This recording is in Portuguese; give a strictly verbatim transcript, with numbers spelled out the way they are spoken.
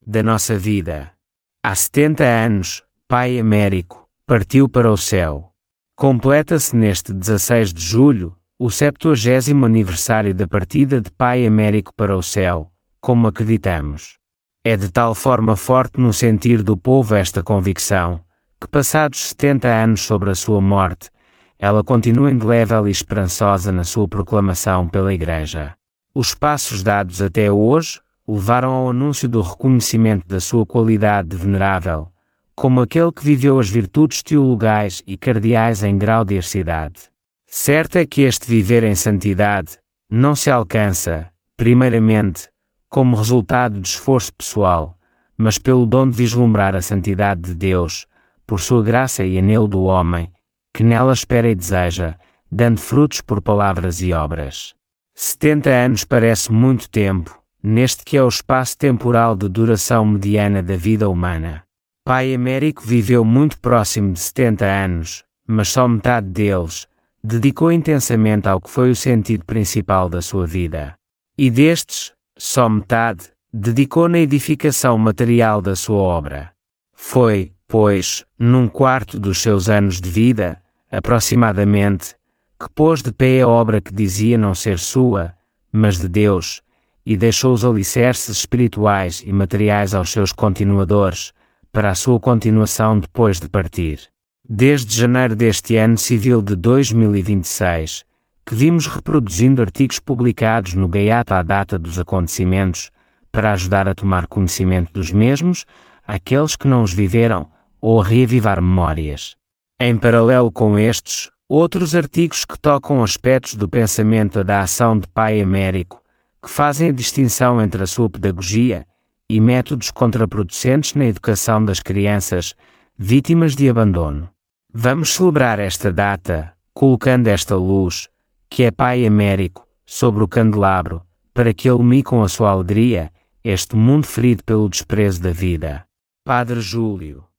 da nossa vida. Há setenta anos, Pai Américo partiu para o céu. Completa-se neste dezasseis de julho o septuagésimo aniversário da partida de Pai Américo para o céu, como acreditamos. É de tal forma forte no sentir do povo esta convicção, que passados setenta anos sobre a sua morte, ela continua indelével e esperançosa na sua proclamação pela Igreja. Os passos dados até hoje levaram ao anúncio do reconhecimento da sua qualidade de venerável, como aquele que viveu as virtudes teologais e cardeais em grau de hercidade. Certo é que este viver em santidade não se alcança, primeiramente, como resultado de esforço pessoal, mas pelo dom de vislumbrar a santidade de Deus, por sua graça e anelo do homem, que nela espera e deseja, dando frutos por palavras e obras. Setenta anos parece muito tempo, neste que é o espaço temporal de duração mediana da vida humana. Pai Américo viveu muito próximo de setenta anos, mas só metade deles dedicou intensamente ao que foi o sentido principal da sua vida. E destes, só metade dedicou na edificação material da sua obra. Foi, pois, num quarto dos seus anos de vida, aproximadamente, que pôs de pé a obra que dizia não ser sua, mas de Deus, e deixou os alicerces espirituais e materiais aos seus continuadores, para a sua continuação depois de partir. Desde janeiro deste ano civil de dois mil e vinte e seis, que vimos reproduzindo artigos publicados no Gaiato à data dos acontecimentos, para ajudar a tomar conhecimento dos mesmos, àqueles que não os viveram, ou a reavivar memórias. Em paralelo com estes, outros artigos que tocam aspectos do pensamento e da ação de Pai Américo, que fazem a distinção entre a sua pedagogia e métodos contraproducentes na educação das crianças vítimas de abandono. Vamos celebrar esta data, colocando esta luz, que é Pai Américo, sobre o candelabro, para que ilumine com a sua alegria este mundo ferido pelo desprezo da vida. Padre Júlio.